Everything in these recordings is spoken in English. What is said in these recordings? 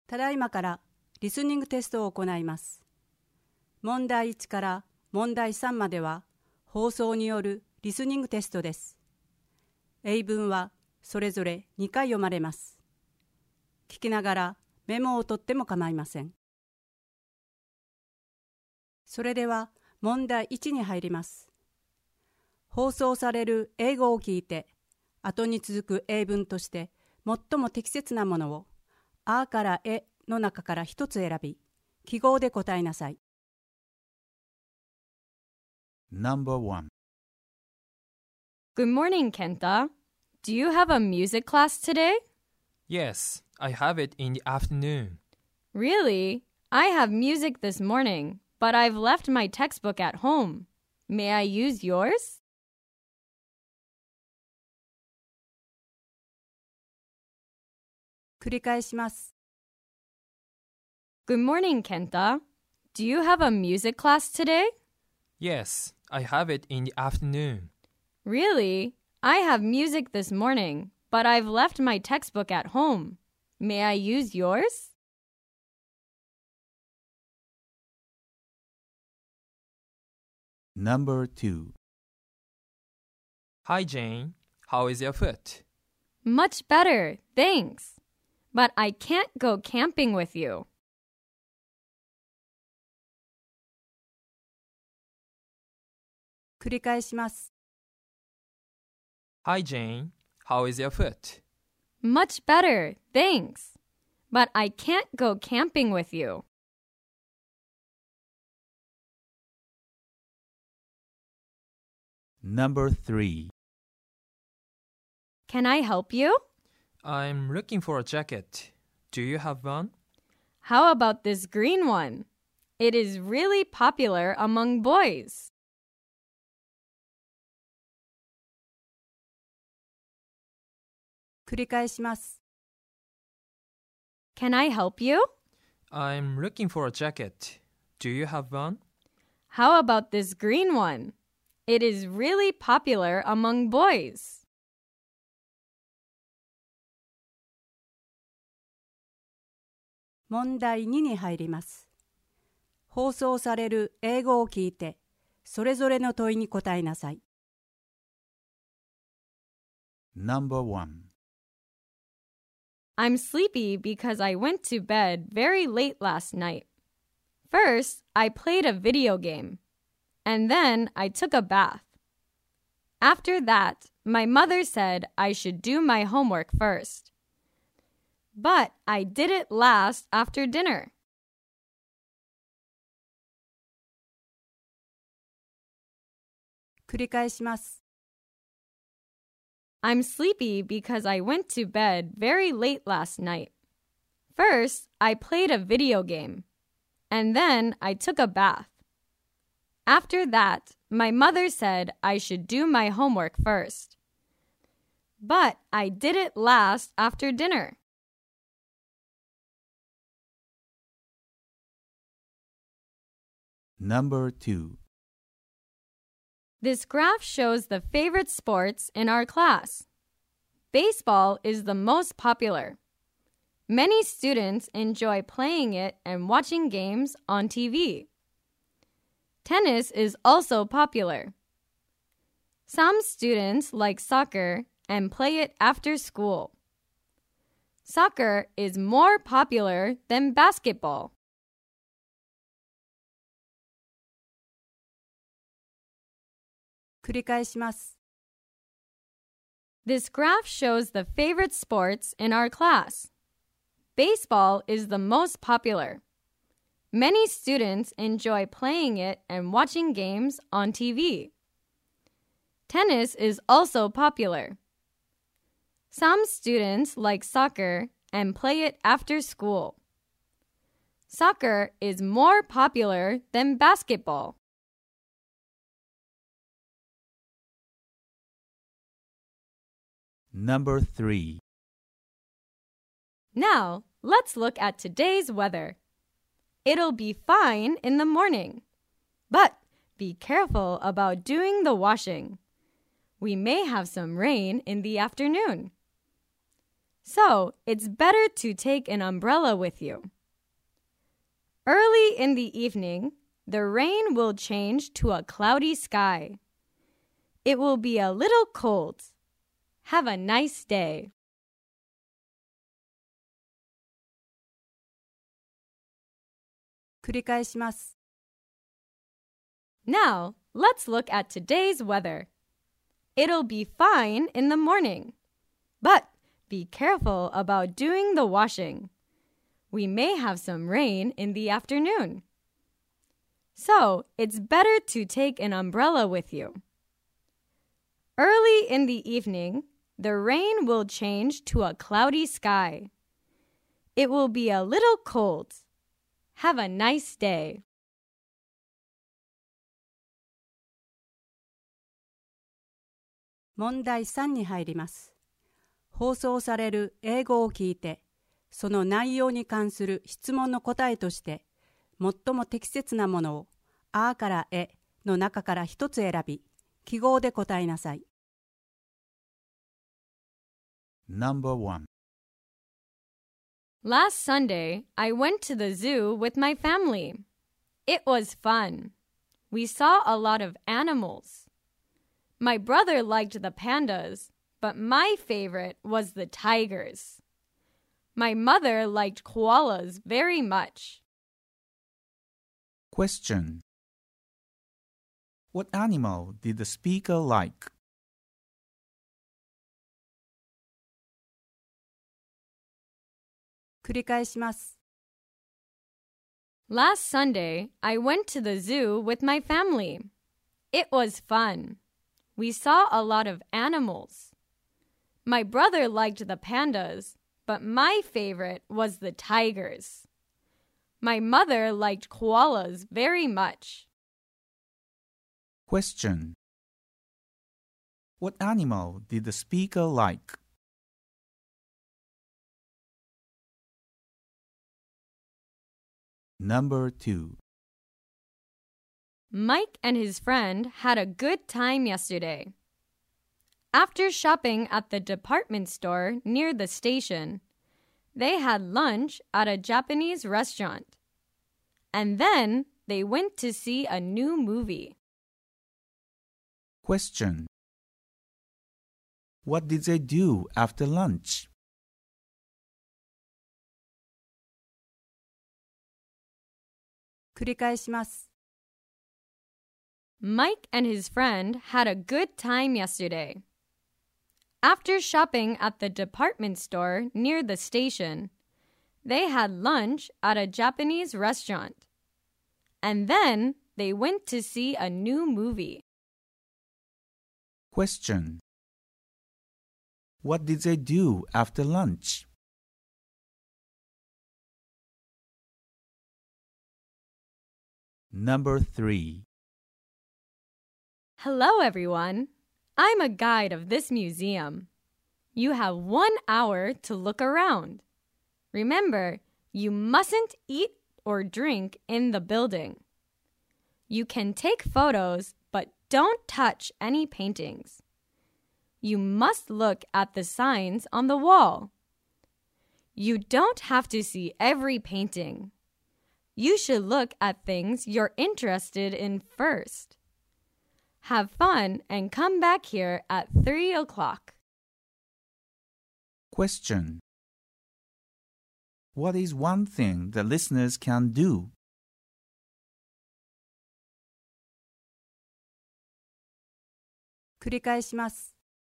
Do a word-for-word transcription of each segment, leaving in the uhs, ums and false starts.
ただいまからリスニングテストを行います。問題いちから問題さんまでは放送によるリスニングテストです。英文はそれぞれにかい読まれます。聞きながらメモを取っても構いません。それでは問題いちに入ります。放送される英語を聞いて、後に続く英文として最も適切なものをあからえの中から一つ選び、記号で答えなさい。 Number one. Good morning, Kenta. Do you have a music class today? Yes, I have it in the afternoon. Really? I have music this morning, but I've left my textbook at home. May I use yours? 繰り返します。 Good morning, Kenta. Do you have a music class today? Yes, I have it in the afternoon. Really? I have music this morning, but I've left my textbook at home. May I use yours? ナンバーツー. Hi, Jane. How is your foot? Much better, thanks. But I can't go camping with you. 繰り返します。 Hi, Jane. How is your foot? Much better, thanks. But I can't go camping with you. ナンバースリー. Can I help you? I'm looking for a jacket. Do you have one? How about this green one? It is really popular among boys. 繰り返します。 Can I help you? I'm looking for a jacket. Do you have one? How about this green one? It is really popular among boys. 問題にに入ります。放送される英語を聞いて、それぞれの問いに答えなさい。 ナンバーワン. I'm sleepy because I went to bed very late last night. First, I played a video game, and then I took a bath. After that, my mother said I should do my homework first. But I did it last after dinner. 繰り返します。 I'm sleepy because I went to bed very late last night. First, I played a video game, and then I took a bath. After that, my mother said I should do my homework first. But I did it last after dinner. ナンバーツー. This graph shows the favorite sports in our class. Baseball is the most popular. Many students enjoy playing it and watching games on T V. Tennis is also popular. Some students like soccer and play it after school. Soccer is more popular than basketball. 繰り返します。 This graph shows the favorite sports in our class. Baseball is the most popular. Many students enjoy playing it and watching games on T V. Tennis is also popular. Some students like soccer and play it after school. Soccer is more popular than basketball. ナンバースリー. Now, let's look at today's weather. It'll be fine in the morning, but be careful about doing the washing. We may have some rain in the afternoon. So it's better to take an umbrella with you. Early in the evening, the rain will change to a cloudy sky. It will be a little cold. Have a nice day. Now, let's look at today's weather. It'll be fine in the morning, but be careful about doing the washing. We may have some rain in the afternoon. So, it's better to take an umbrella with you. Early in the evening, the rain will change to a cloudy sky. It will be a little cold. Have a nice day. 問題さんに入ります。放送される英語を聞いて、その内容に関する質問の答えとして、最も適切なものを、あからえの中から一つ選び、記号で答えなさい。 Number one. Last Sunday, I went to the zoo with my family. It was fun. We saw a lot of animals. My brother liked the pandas, but my favorite was the tigers. My mother liked koalas very much. Question. What animal did the speaker like? 繰り返します。 Last Sunday, I went to the zoo with my family. It was fun. We saw a lot of animals. My brother liked the pandas, but my favorite was the tigers. My mother liked koalas very much. Question. What animal did the speaker like? 'Number two. Mike and his friend had a good time yesterday. After shopping at the department store near the station, they had lunch at a Japanese restaurant. And then they went to see a new movie. Question. What did they do after lunch? 繰り返します。 Mike and his friend had a good time yesterday. After shopping at the department store near the station, they had lunch at a Japanese restaurant. And then they went to see a new movie. Question. What did they do after lunch? 'Number three. Hello, everyone. I'm a guide of this museum. You have one hour to look around. Remember, you mustn't eat or drink in the building. You can take photos, but don't touch any paintings. You must look at the signs on the wall. You don't have to see every painting. You should look at things you're interested in first. Have fun and come back here at three o'clock. Question. What is one thing the listeners can do? 繰り返します。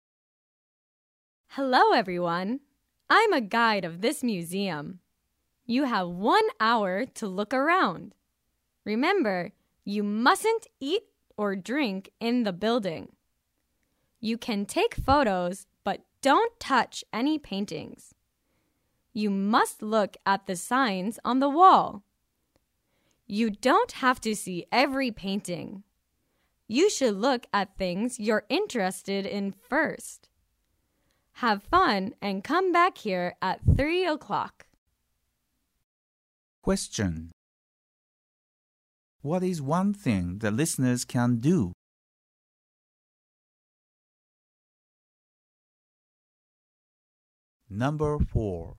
Hello, everyone. I'm a guide of this museum. You have one hour to look around. Remember, you mustn't eat or drink in the building. You can take photos, but don't touch any paintings. You must look at the signs on the wall. You don't have to see every painting. You should look at things you're interested in first. Have fun and come back here at three o'clock. Question. What is one thing the listeners can do? Number four.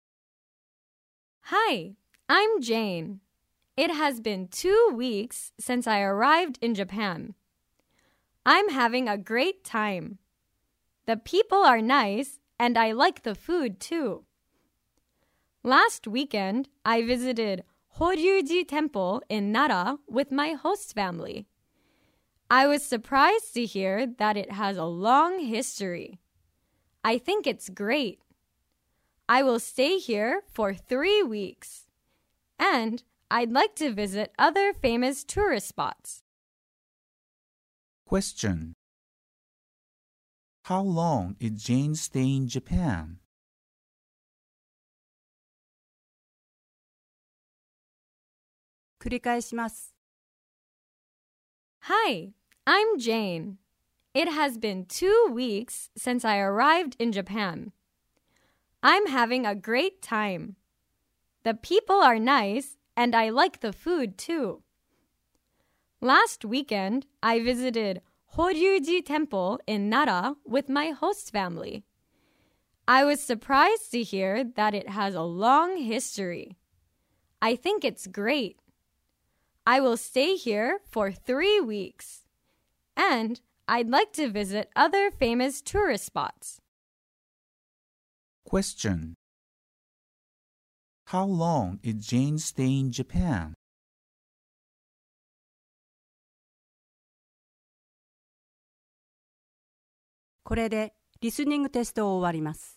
Hi, I'm Jane. It has been two weeks since I arrived in Japan. I'm having a great time. The people are nice, and I like the food too. Last weekend, I visited Horyuji Temple in Nara with my host family. I was surprised to hear that it has a long history. I think it's great. I will stay here for three weeks. And I'd like to visit other famous tourist spots. Question. How long is Jane staying in Japan? 繰り返します。 Hi, I'm Jane. It has been two weeks since I arrived in Japan. I'm having a great time. The people are nice, and I like the food too. Last weekend, I visited Horyuji Temple in Nara with my host family. I was surprised to hear that it has a long history. I think it's great. I will stay here for three weeks. And I'd like to visit other famous tourist spots. Question. How long is Jane staying in Japan? これでリスニングテストを終わります。